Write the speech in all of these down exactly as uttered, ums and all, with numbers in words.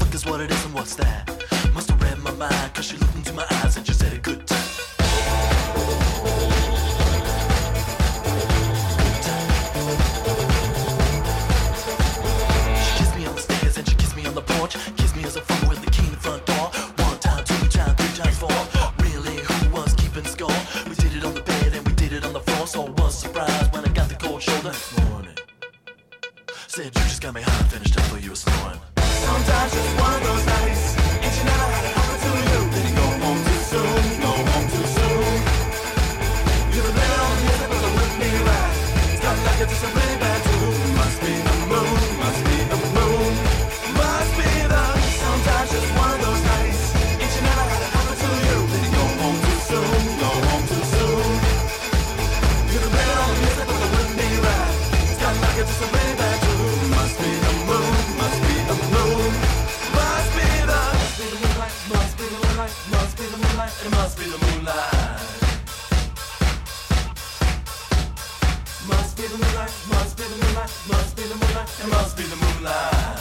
fuck is what it is and what's that? Must have read my mind, cause she looked into my eyes and she said a good time. Good time. She kissed me on the stairs and she kissed me on the porch. Kissed me as a phone with the key in the front door. One time, two time, three times, four. Really, who was keeping score? We did it on the bed and we did it on the floor. So I was surprised when I got the cold shoulder this morning. Said you just got me high, finished up while you were snoring. Sometimes it's one of those nights, and you never had it happen to you. Then you go home too soon, go home too soon. You've been playing all the music, but it wouldn't be right. It's got like it's just a really bad tune. Must be the moon, must be the moon, must be the. Sometimes it's one of those nights, and you never had it happen to you. Then you go home too soon, go home too soon. You've been playing all the music, but it wouldn't be right. It's got like it's just a really bad tune. Must be the moon, must be the moon, must be the. Must be the moonlight, must be the moonlight, must be the moonlight, it must be the moonlight. Must be the moonlight, must be the moonlight, must be the moonlight, it must be the moonlight.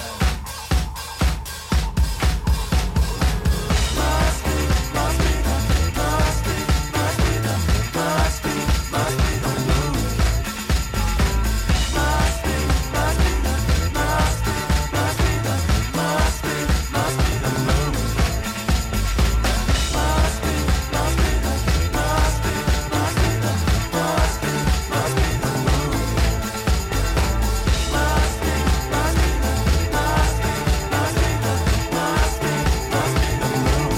Must be, must be the, must be, must be the, must be, must be the moon. Must be, must be the, must be, must be the, must be, must be the moon. Must be, must be the, must be, must be the, must be, must be the moon. Must be, must be the, must be, must be the, must be, must be the moon.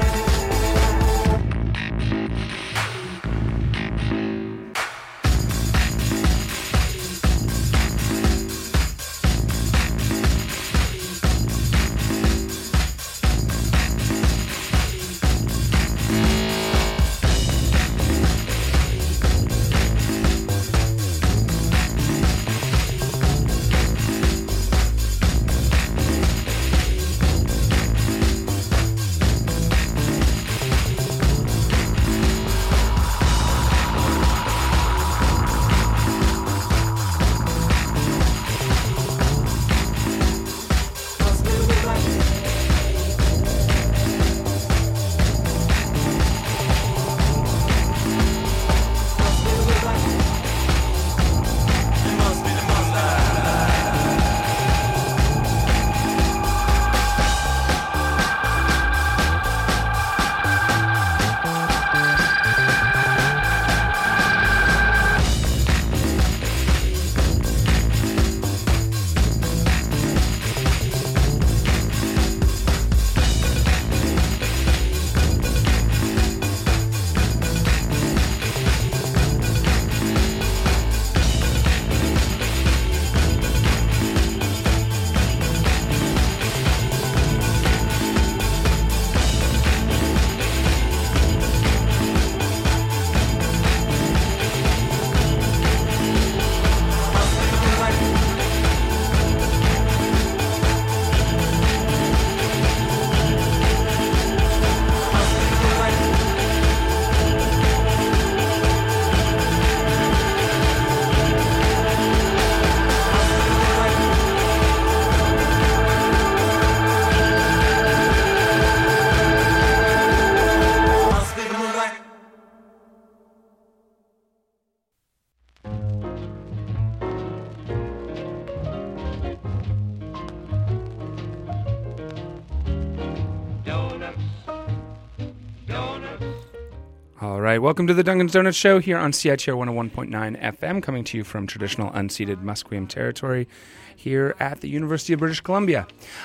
All right, welcome to the Duncan's Donuts Show here on C I T R one oh one point nine F M, coming to you from traditional unceded Musqueam territory here at the University of British Columbia.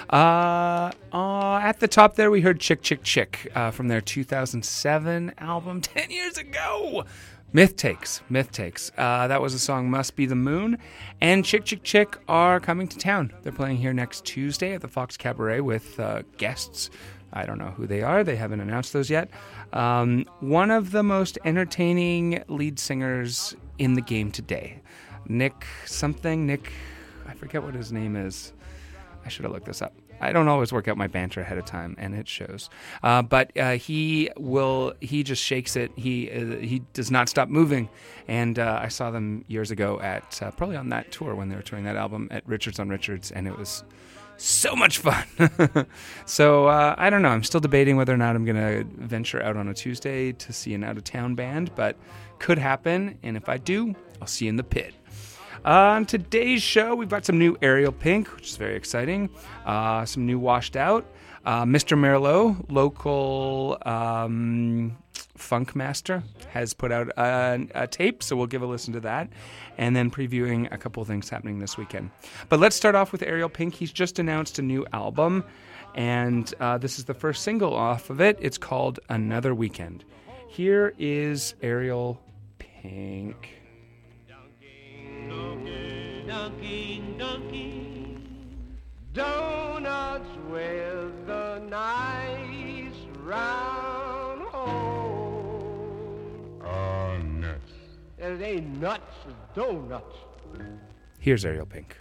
Uh, uh, at the top there, we heard Chick, Chick, Chick uh, from their two thousand seven album, ten years ago. Myth Takes, Myth Takes. Uh, that was the song Must Be the Moon. And Chick, Chick, Chick are coming to town. They're playing here next Tuesday at the Fox Cabaret with uh, guests. I don't know who they are. They haven't announced those yet. Um, one of the most entertaining lead singers in the game today. Nick something. Nick, I forget what his name is. I should have looked this up. I don't always work out my banter ahead of time, and it shows. Uh, but uh, he will. He just shakes it. He uh, he does not stop moving. And uh, I saw them years ago at uh, probably on that tour when they were touring that album at Richards on Richards, and it was So much fun. so uh, I don't know. I'm still debating whether or not I'm going to venture out on a Tuesday to see an out-of-town band, but could happen. And if I do, I'll see you in the pit. Uh, on today's show, we've got some new Ariel Pink, which is very exciting. Uh, some new Washed Out. Uh, Mister Merlot, local um, funk master, has put out a, a tape, so we'll give a listen to that, and then previewing a couple of things happening this weekend. But let's start off with Ariel Pink. He's just announced a new album, and uh, this is the first single off of it. It's called Another Weekend. Here is Ariel Pink. Dunking, dunking, dunking. Donuts with a nice round hole. Oh, nuts. It ain't nuts, it's donuts. Here's Ariel Pink.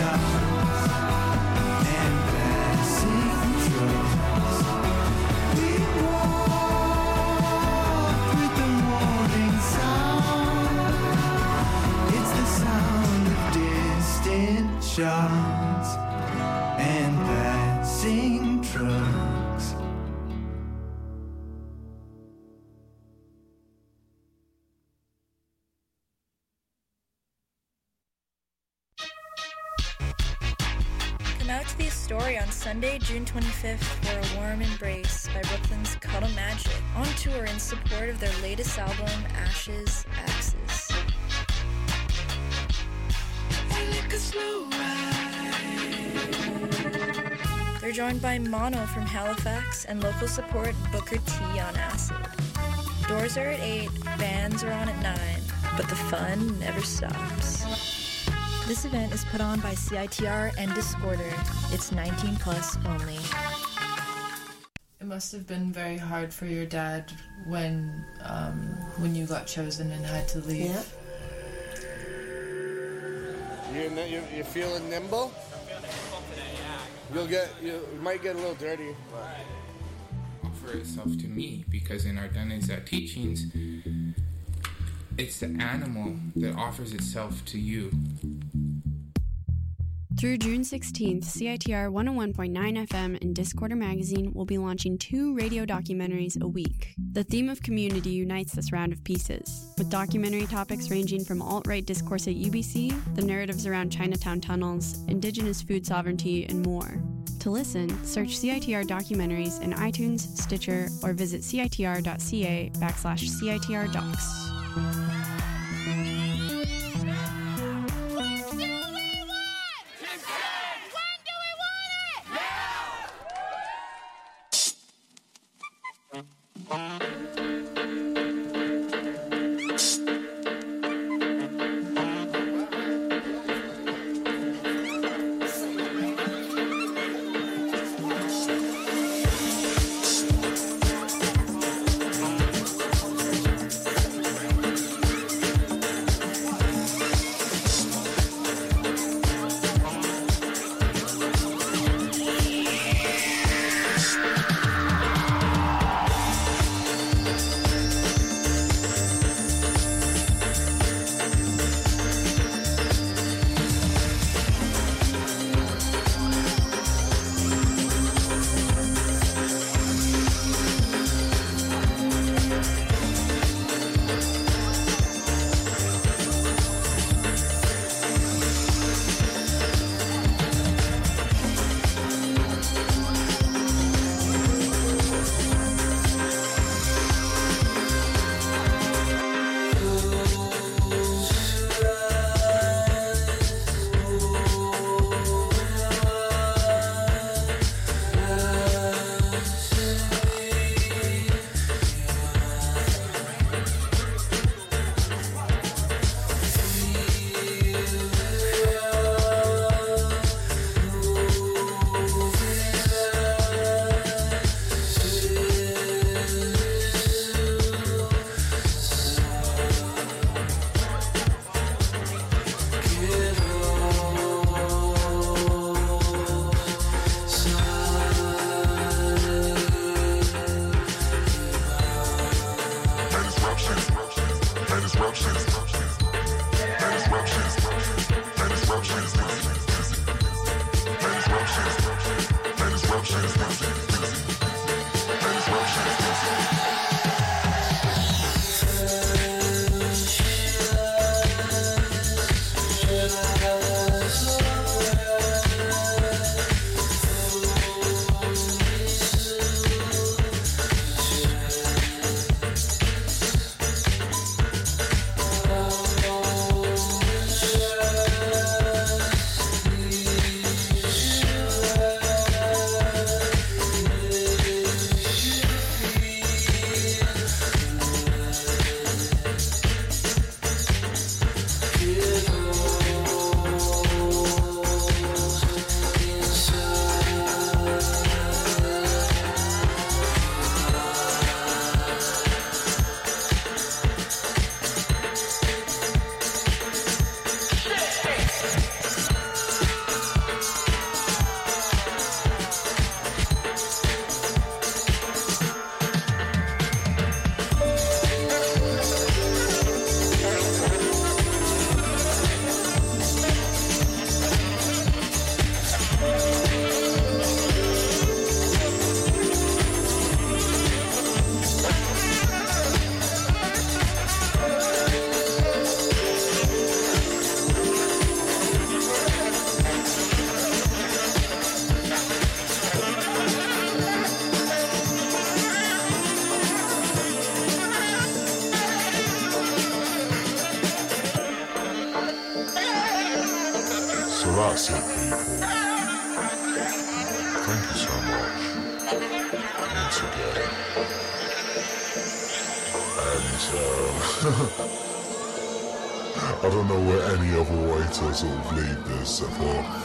sharks and passing trucks. We walk with the morning sound. It's the sound of distant shots and passing trucks. Come out to the Astoria on Sunday, June twenty-fifth for a warm embrace by Brooklyn's Cuddle Magic, on tour in support of their latest album, Ashes, Axes. They're joined by Mono from Halifax and local support Booker T on acid. Doors are at eight, bands are on at nine, but the fun never stops. This event is put on by C I T R and Disorder. It's nineteen plus only. It must have been very hard for your dad when um, when you got chosen and had to leave. Yeah. You're, you're, you're feeling nimble? I'm feeling nimble today, yeah. You'll get, you might get a little dirty. But. Offer itself to me because in Ardennes uh, teachings, it's the animal that offers itself to you. Through June sixteenth, C I T R one oh one point nine F M and Discorder Magazine will be launching two radio documentaries a week. The theme of community unites this round of pieces, with documentary topics ranging from alt-right discourse at U B C, the narratives around Chinatown tunnels, Indigenous food sovereignty, and more. To listen, search C I T R documentaries in iTunes, Stitcher, or visit citr.ca backslash CITR docs. that's it, people. Thank you so much. Once again. And, um, I don't know where any other way to sort of lead this, I thought.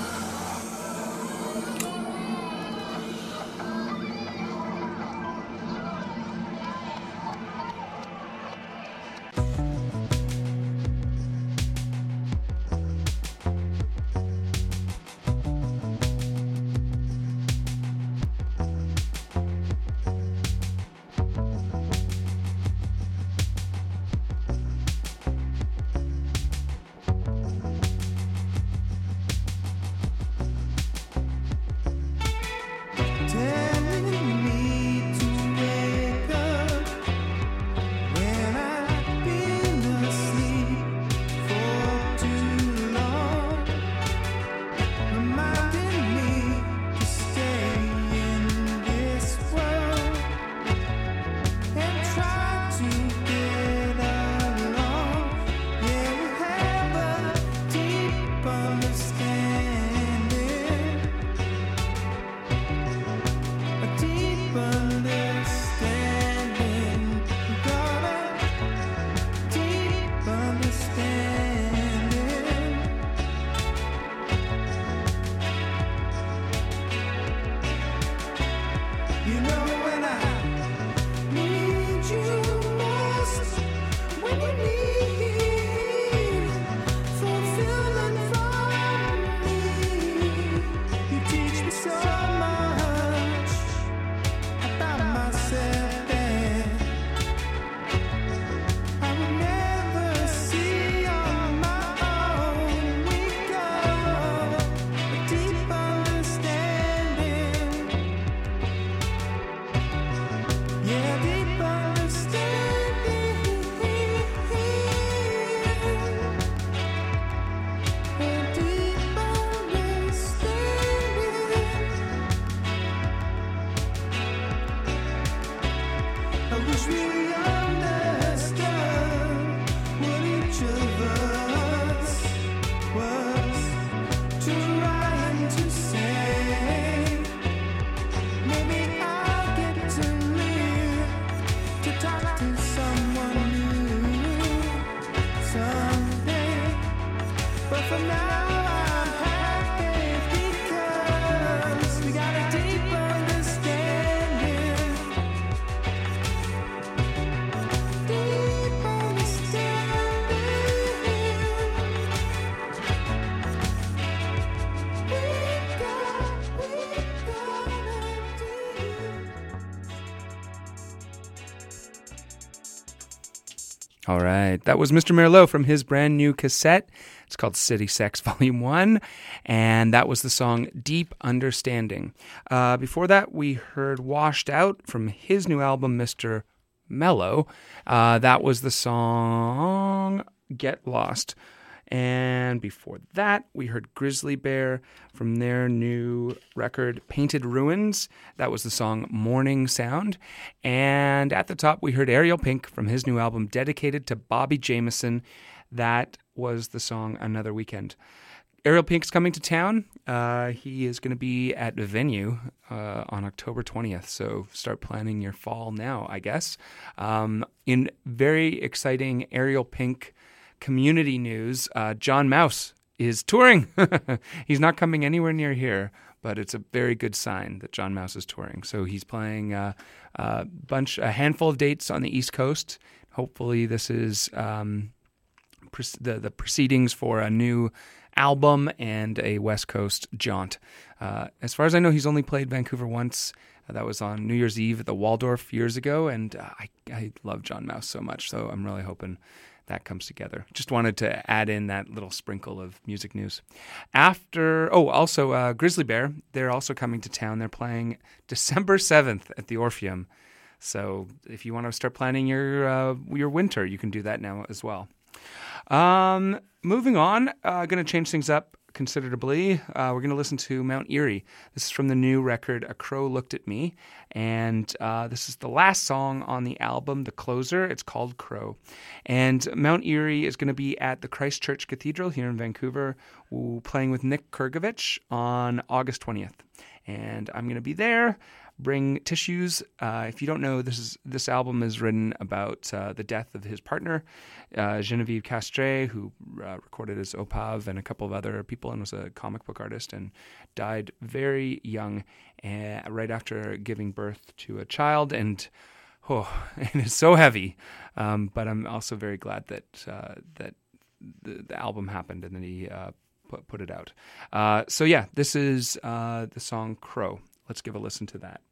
All right. That was Mister Merlot from his brand new cassette. It's called City Sex Volume one, and that was the song Deep Understanding. Uh, before that, we heard Washed Out from his new album, Mister Mellow. Uh, that was the song Get Lost. And before that, we heard Grizzly Bear from their new record, Painted Ruins. That was the song Morning Sound. And at the top, we heard Ariel Pink from his new album, dedicated to Bobby Jameson. That was the song Another Weekend. Ariel Pink's coming to town. Uh, he is going to be at the venue uh, on October twentieth, so start planning your fall now, I guess. Um, in very exciting Ariel Pink community news, uh, John Mouse is touring. He's not coming anywhere near here, but it's a very good sign that John Mouse is touring. So he's playing uh, a bunch, a handful of dates on the East Coast. Hopefully, this is um, pre- the the proceedings for a new album and a West Coast jaunt. Uh, as far as I know, he's only played Vancouver once. Uh, that was on New Year's Eve at the Waldorf years ago, and uh, I I love John Mouse so much. So I'm really hoping that comes together. Just wanted to add in that little sprinkle of music news. After, oh, also uh, Grizzly Bear, they're also coming to town. They're playing December seventh at the Orpheum. So if you want to start planning your uh, your winter, you can do that now as well. Um, moving on, uh, going to change things up. considerably. Uh, we're going to listen to Mount Eerie. This is from the new record, A Crow Looked at Me. And uh, this is the last song on the album, the closer. It's called Crow. And Mount Eerie is going to be at the Christ Church Cathedral here in Vancouver, ooh, playing with Nick Kurgovich on August twentieth. And I'm going to be there. Bring tissues. Uh, if you don't know, this is this album is written about uh, the death of his partner, uh, Genevieve Castre, who uh, recorded as Opav and a couple of other people and was a comic book artist, and died very young, uh, right after giving birth to a child. And oh, and it's so heavy. Um, but I'm also very glad that uh, that the, the album happened and that he uh, put put it out. Uh, so yeah, this is uh, the song Crow. Let's give a listen to that.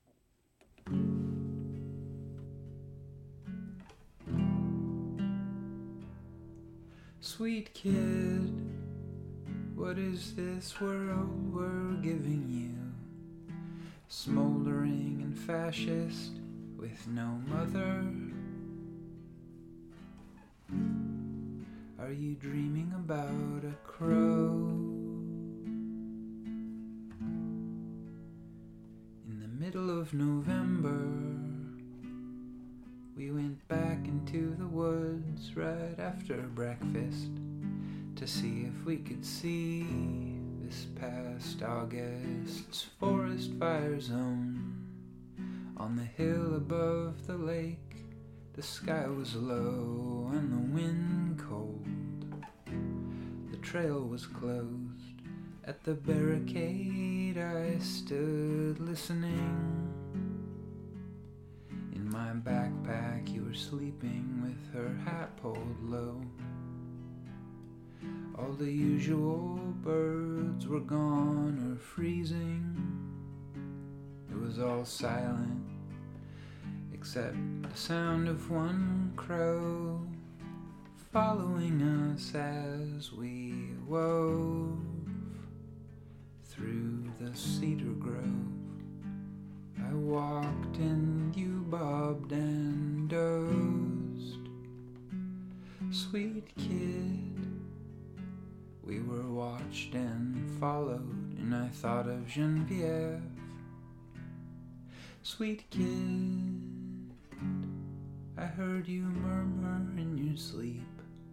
Sweet kid, what is this world we're giving you? Smoldering and fascist with no mother. Are you dreaming about a crow? Middle of November, we went back into the woods right after breakfast to see if we could see this past August's forest fire zone. On the hill above the lake, the sky was low and the wind cold. The trail was closed. At the barricade I stood listening. In my backpack you were sleeping with her hat pulled low. All the usual birds were gone or freezing. It was all silent except the sound of one crow following us as we wove through the cedar grove. I walked and you bobbed and dozed. Sweet kid, we were watched and followed, and I thought of Genevieve. Sweet kid, I heard you murmur in your sleep.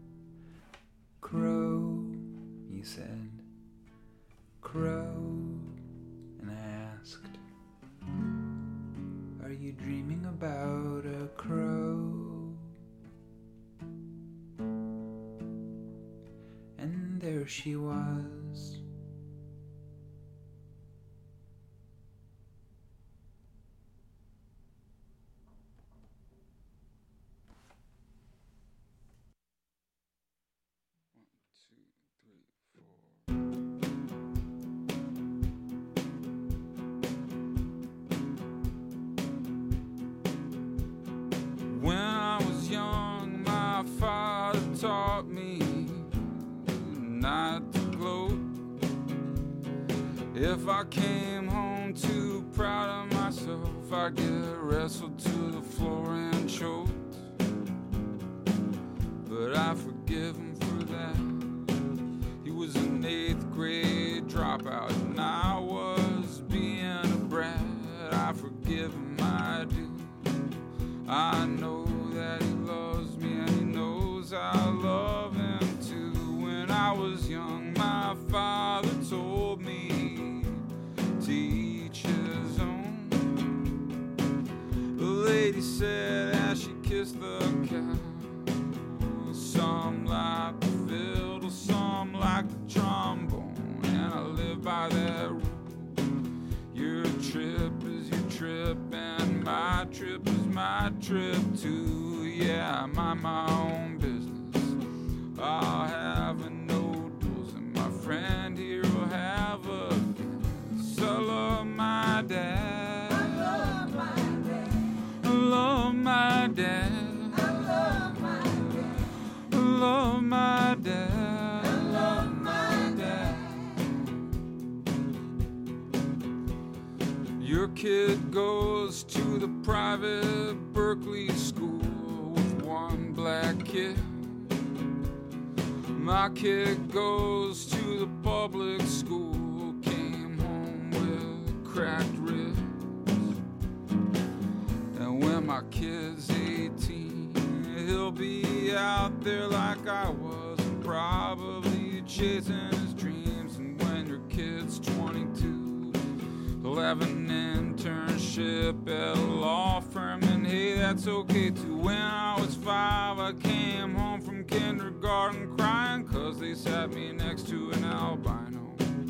Crow, you said. Crow, and I asked, are you dreaming about a crow? And there she was. Taught me not to gloat. If I came home too proud of myself, I'd get wrestled to the floor and choked. But I forgive him for that. He was an eighth grade dropout and I was being a brat. I forgive him, I do. I know that he loves me and he knows I love him too. When I was young, my father told me to each his own. The lady said as she kissed the cow, some like the fiddle, some like the trombone, and I live by that rule. Your trip is your trip and my trip is my trip too. Yeah, I mind my own business. I'll have a no duels, and my friend here will have a guess. I love my dad. I love my dad. I love my dad. I love my dad. I love my dad. I love my dad. Your kid goes to the private Berkeley school with one black kid. My kid goes to the public school, came home with cracked ribs. And when my kid's eighteen, he'll be out there like I was, and probably chasing his dreams. And when your kid's twenty-two, he'll have an internship at a law firm, and hey, that's okay too. When I was five, I came home from kindergarten crying 'cause they sat me next to an albino.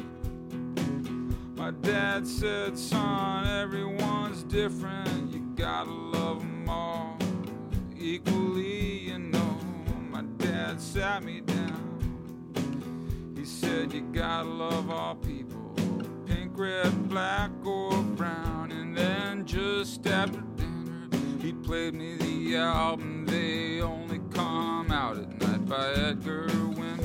My dad said, son, everyone's different, you gotta love them all equally, you know. My dad sat me down, he said, you gotta love all people, pink, red, black, or brown. And then just after dinner, he played me the album They Only Come Out at Night by Edgar Winter.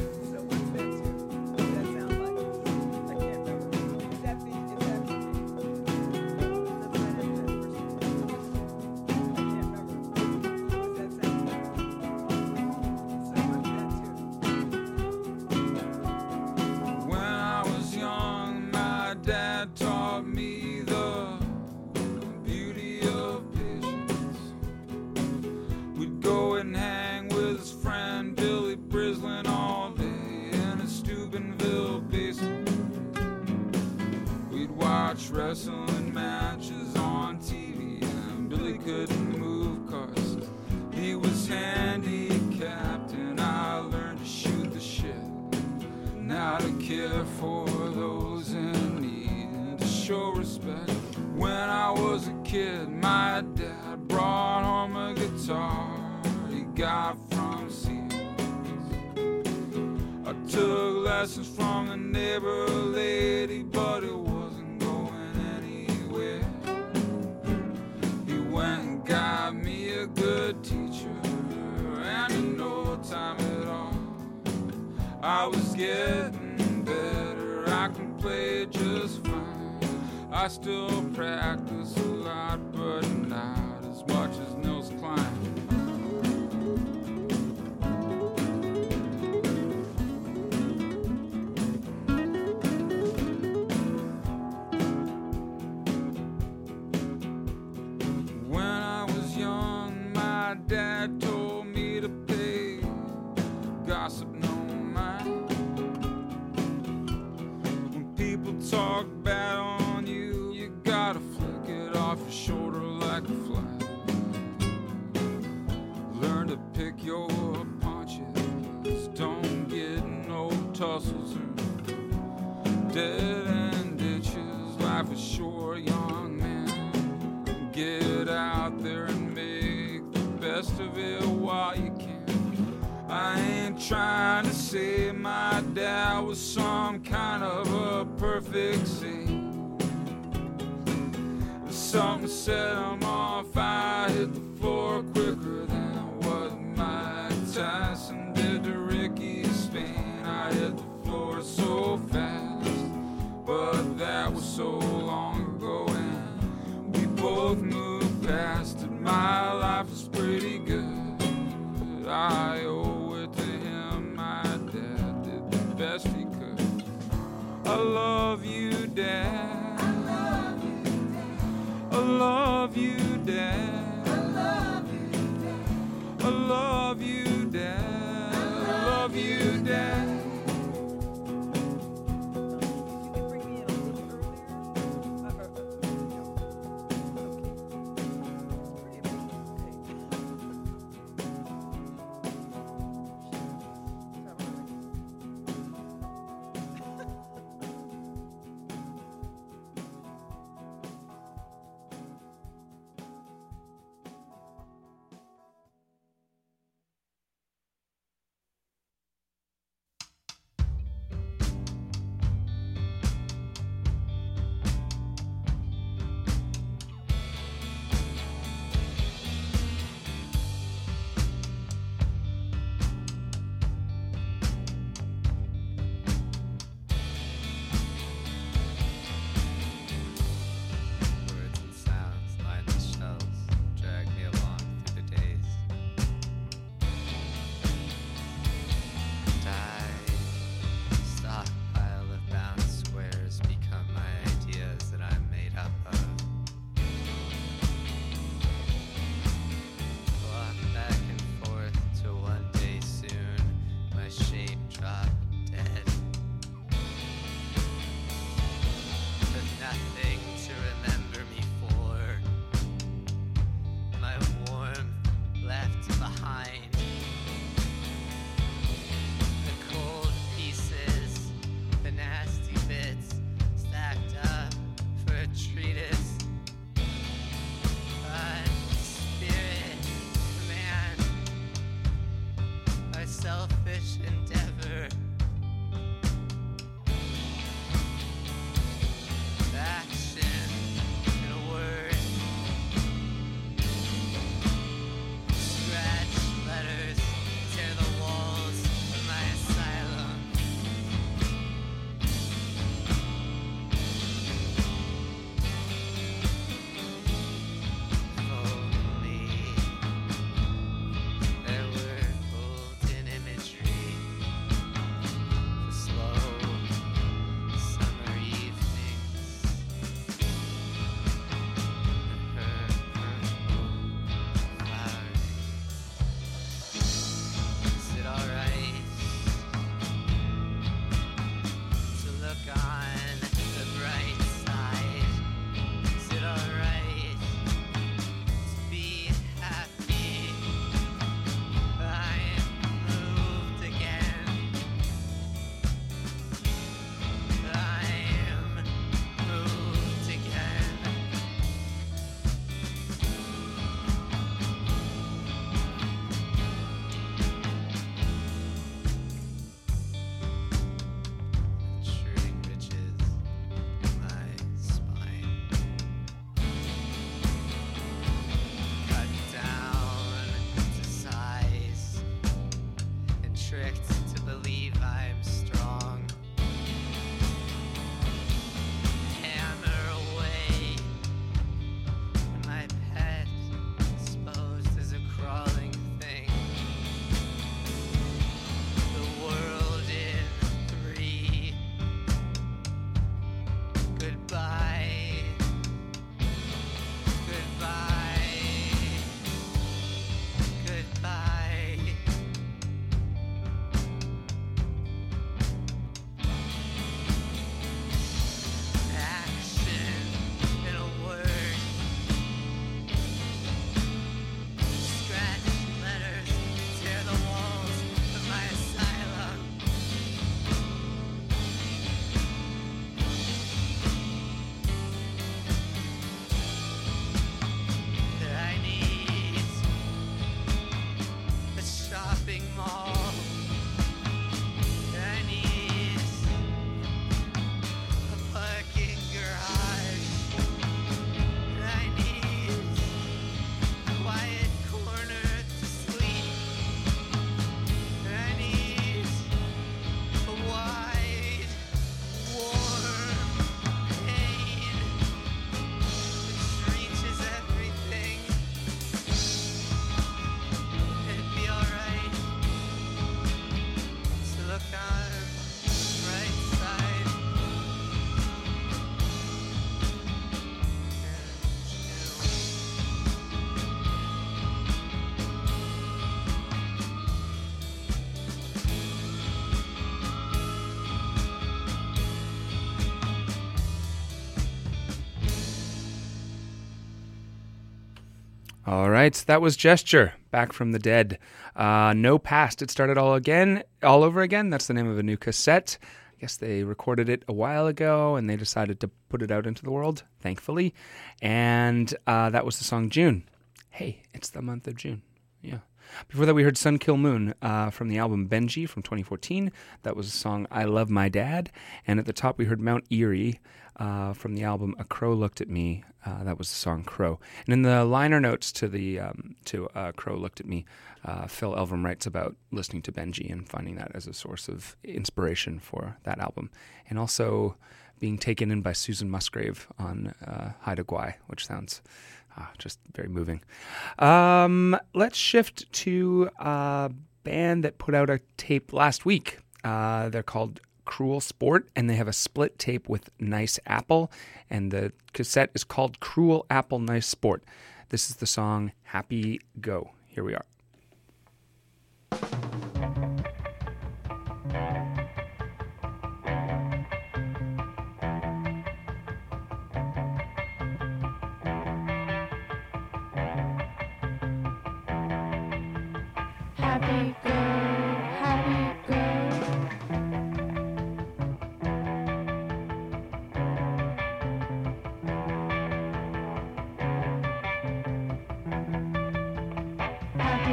Wrestling matches on T V, and Billy couldn't move 'cause he was handicapped. And I learned to shoot the shit, now to care for those in need, and to show respect. When I was a kid, my dad brought home a guitar he got from Sears. I took lessons from the neighbor lady, but it wasn't going anywhere. He went and got me a good teacher, and in no time at all, I was getting better. I can play just fine. I still practice a lot, but not as much as Nils Klein. Dad told me to pay gossip no mind. When people talk bad on you, you gotta flick it off your shoulder like a fly. Learn to pick your punches, don't get no tussles or dead end ditches. Life is short, young man, get out there and make best of it while you can. I ain't trying to say my dad was some kind of a perfect saint. Something set him off, I hit the floor quicker than what Mike Tyson did to Ricky Spain. I hit the floor so fast, but that was so long ago, and we both moved past it. My life is pretty good, I owe it to him. My dad did the best he could. I love you, Dad. I love you, Dad. I love you, Dad. I love you, Dad. I love you, Dad. selfish endeavor. Action in a word. Scratch letters, tear the walls of my asylum. If only there were golden imagery for slow summer evenings. And her purple flowering. Is it alright to look on the bright side? Is it alright to be happy? I'm moved again. I'm moved again. Shooting ridges in my spine. Cut down to size and tricked to believe I'm strong. Hammer away and my pet exposed as a crawling thing. The world in three. Goodbye. Goodbye. Goodbye. Action in a word. Scratch letters, tear the walls of my asylum. I need a shopping mall. I need a parking garage. I need a quiet corner to sleep. I need a wide, warm pane which reaches everything. It'd be alright to look on the right side. All right, so that was Gesture, Back from the Dead. Uh, no Past, It Started All Again, All Over Again. That's the name of a new cassette. I guess they recorded it a while ago, and they decided to put it out into the world, thankfully. And uh, that was the song June. Hey, it's the month of June. Yeah. Before that, we heard Sun Kill Moon uh, from the album Benji from twenty fourteen. That was the song I Love My Dad. And at the top, we heard Mount Erie uh, from the album A Crow Looked at Me. Uh, that was the song Crow. And in the liner notes to the um, to uh, Crow Looked at Me, uh, Phil Elverum writes about listening to Benji and finding that as a source of inspiration for that album. And also being taken in by Susan Musgrave on uh, Haida Gwaii, which sounds uh, just very moving. Um, let's shift to a band that put out a tape last week. Uh, they're called Cruel Sport, and they have a split tape with Nice Apple, and the cassette is called Cruel Apple Nice Sport. This is the song Happy Go. Here we are. Happy go, happy go. Happy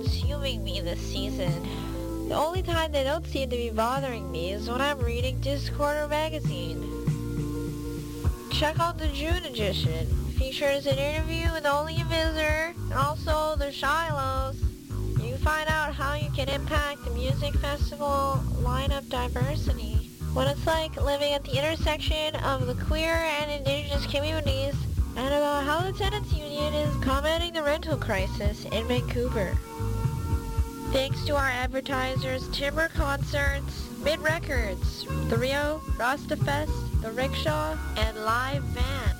consuming me this season. The only time they don't seem to be bothering me is when I'm reading Discorder magazine. Check out the June edition. Features an interview with Only a Visitor and also the Shilohs. You find out how you can impact the music festival lineup diversity. What it's like living at the intersection of the queer and indigenous communities, and about how the tenants union is combating the rental crisis in Vancouver. Thanks to our advertisers Timber Concerts, Mid Records, The Rio, Rastafest, The Rickshaw, and Live Van.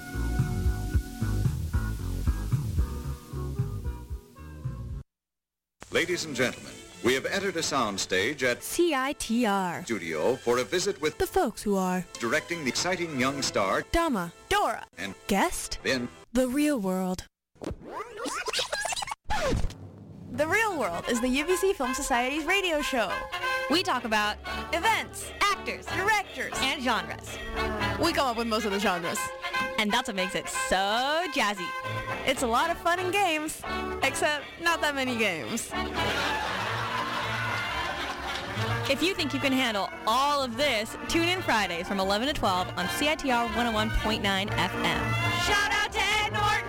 Ladies and gentlemen, we have entered a soundstage at C I T R Studio for a visit with the folks who are directing the exciting young star Dama, Dora, and guest Ben. The Real World. The Real World is the U B C Film Society's radio show. We talk about events, actors, directors, and genres. We come up with most of the genres. And that's what makes it so jazzy. It's a lot of fun and games, except not that many games. If you think you can handle all of this, tune in Fridays from eleven to twelve on C I T R one oh one point nine F M. Shout out to Ed Norton!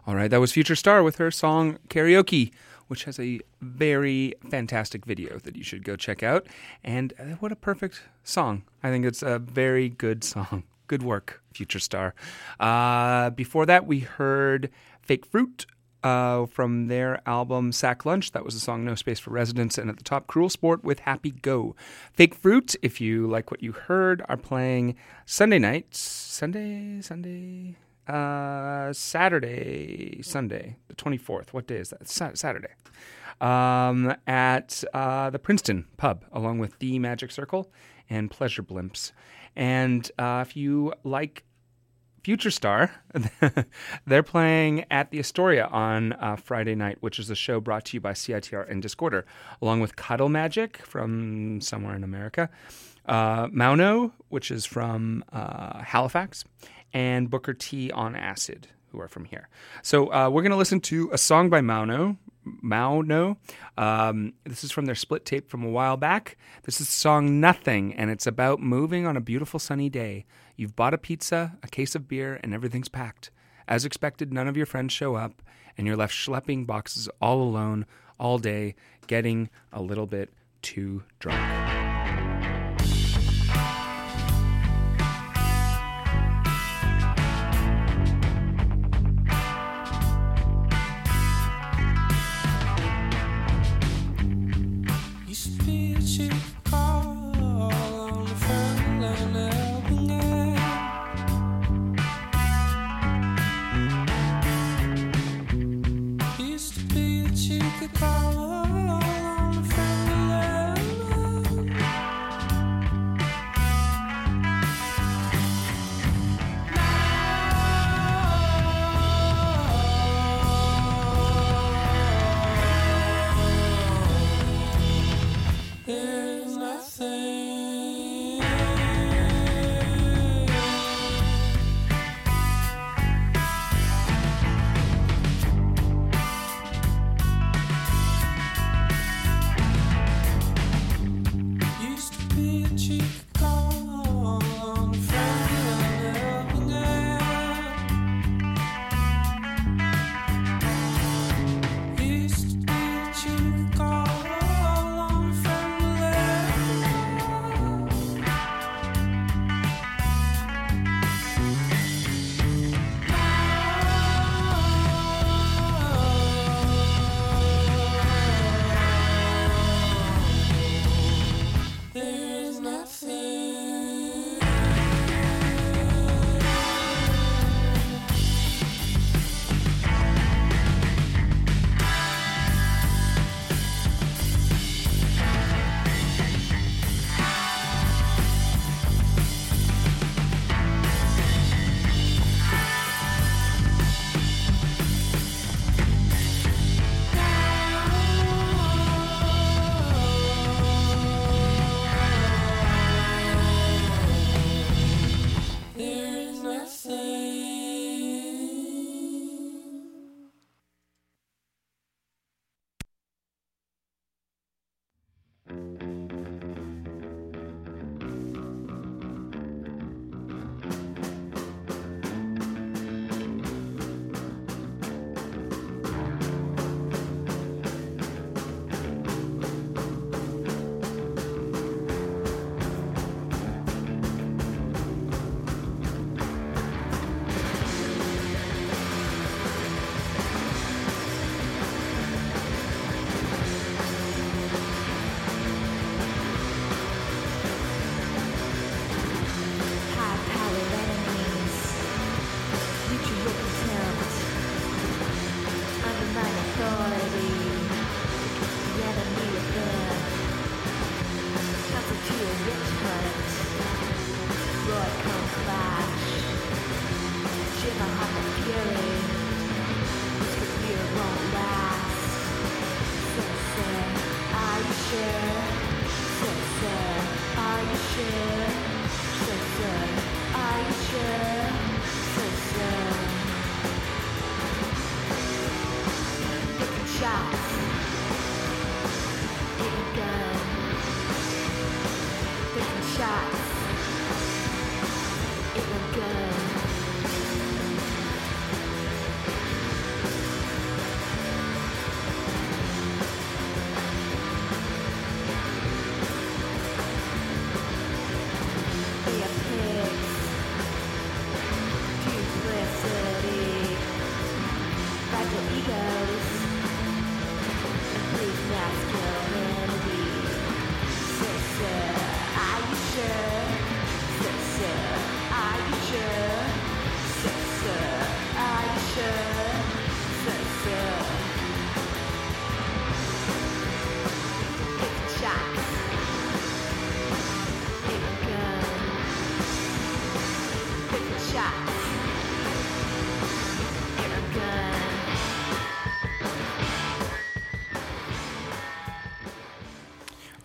All right, that was Future Star with her song Karaoke, which has a very fantastic video that you should go check out. And uh, what a perfect song. I think it's a very good song. Good work, Future Star. Uh, before that, we heard Fake Fruit uh, from their album Sack Lunch. That was the song No Space for Residents. And at the top, Cruel Sport with Happy Go. Fake Fruit, if you like what you heard, are playing Sunday nights. Sunday, Sunday... Uh, Saturday, Sunday, the twenty-fourth. What day is that? Sa- Saturday. Um, at uh, the Princeton Pub, along with The Magic Circle and Pleasure Blimps. And uh, if you like Future Star, they're playing at the Astoria on uh, Friday night, which is a show brought to you by C I T R and Discorder, along with Cuddle Magic from somewhere in America, uh, Mauno, which is from uh, Halifax, and Booker T on Acid, who are from here. So uh, we're going to listen to a song by Mauno. Mauno. Um, this is from their split tape from a while back. This is the song Nothing, and it's about moving on a beautiful sunny day. You've bought a pizza, a case of beer, and everything's packed. As expected, none of your friends show up, and you're left schlepping boxes all alone all day, getting a little bit too drunk.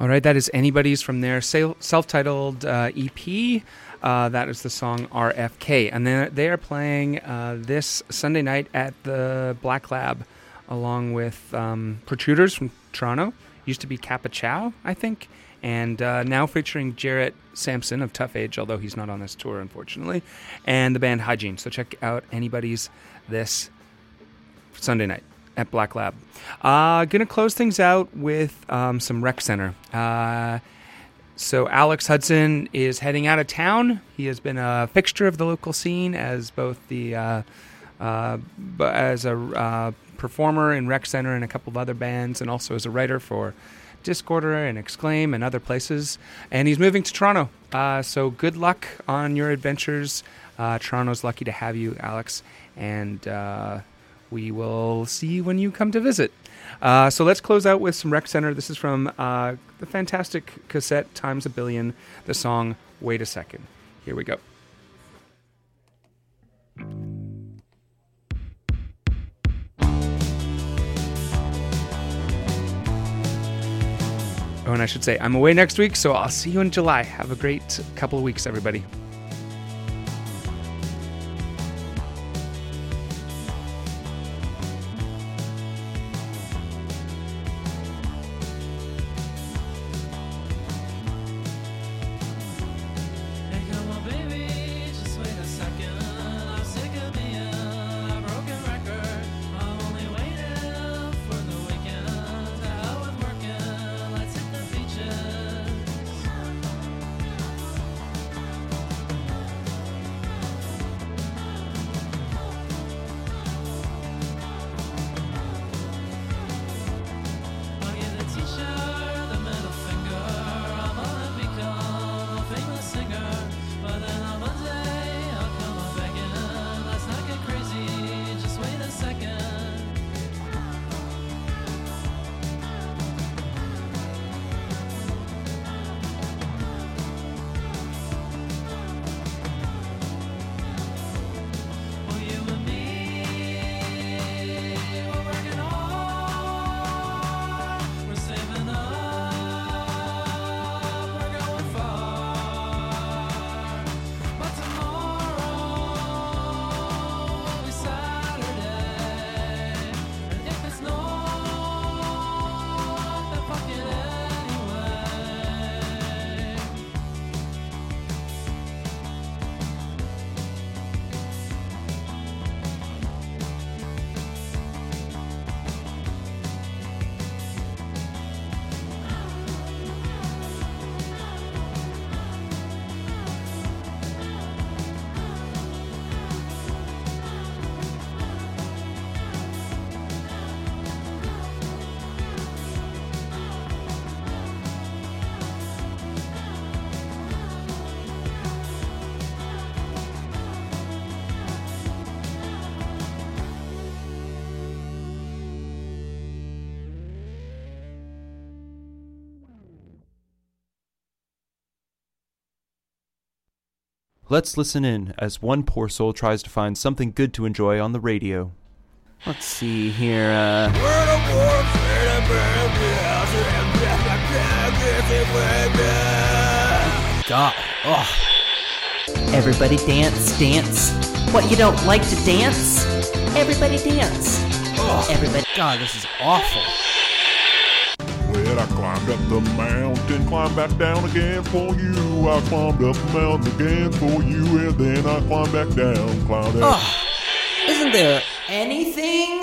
All right, that is Anybody's from their self-titled uh, E P. Uh, that is the song R F K. And then they are playing uh, this Sunday night at the Black Lab along with um, Protruders from Toronto. Used to be Kappa Chow, I think. And uh, now featuring Jarrett Sampson of Tough Age, although he's not on this tour, unfortunately. And the band Hygiene. So check out Anybody's this Sunday night at Black Lab. Uh, gonna close things out with um, some Rec Center. Uh, so Alex Hudson is heading out of town. He has been a fixture of the local scene as both the uh, uh, as a uh, performer in Rec Center and a couple of other bands, and also as a writer for Discorder and Exclaim and other places. And he's moving to Toronto. Uh, so good luck on your adventures. Uh, Toronto's lucky to have you, Alex. And uh, we will see you when you come to visit. Uh, so let's close out with some Rec Center. This is from uh, the fantastic cassette Times a Billion, the song Wait a Second. Here we go. Oh, and I should say, I'm away next week, so I'll see you in July. Have a great couple of weeks, everybody. Let's listen in as one poor soul tries to find something good to enjoy on the radio. Let's see here, uh... God, ugh. Everybody dance, dance. What, you don't like to dance? Everybody dance. Ugh. Everybody... God, this is awful. Well, I climbed up the mountain, climbed back down again for you. I climbed up the mountain again for you, and then I climbed back down, climbed down. Ugh. Isn't there anything